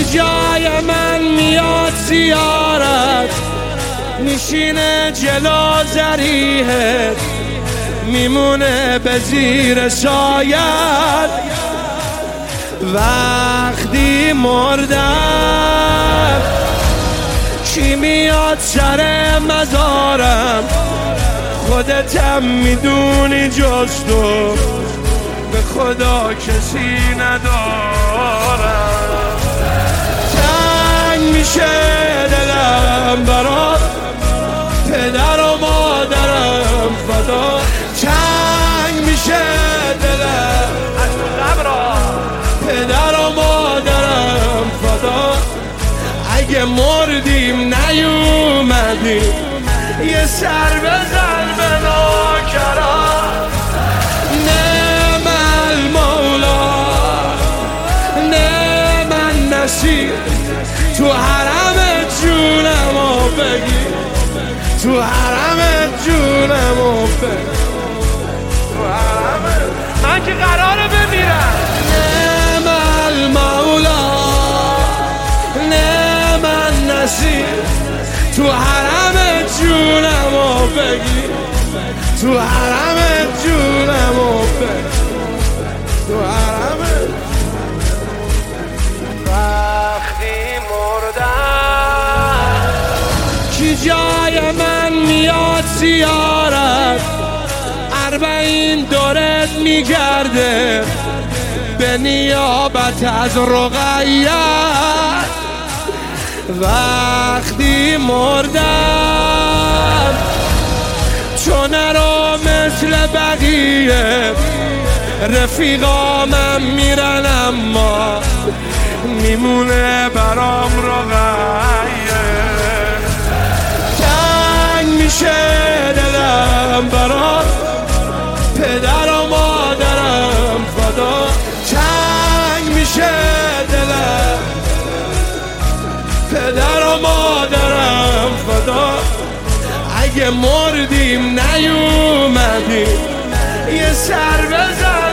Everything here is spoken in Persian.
جای من میاد زیارت، میشینه جلو ذریحت، میمونه به زیر سایت. وقتی مردم کی میاد سر مزارم؟ خودتم میدونی جز تو، به خدا کسی ندارم. تنگ میشه دلم برات، پدر و مادرم فدا. تنگ میشه دلم پدر و مادرم فدا. اگه مردیم نیومدیم یه سر بزن به ناکرم. نعم المولا نعم النصیر، تو حرم جونمو بگیر، تو حرم جونمو بگیر، تو حرم من که قراره بمیرم. نعم المولا نعم النصیر، تو حرم جونمو بگیر، تو حرم جونمو بگیر، تو حرم. وقتی مردم کی جای من میاد زیارت، 40 دورت میگرده به نیابت از رقیت. وقتی مردم چون نرو مثل بقیه، رفیقامم میرن اما میمونه برام رقیه. تنگ میشه دلم برات، پدر و مادرم فدا. تنگ میشه دلم پدر و مادرم فدا. اگه مردیم نیومدیم یه سر بزن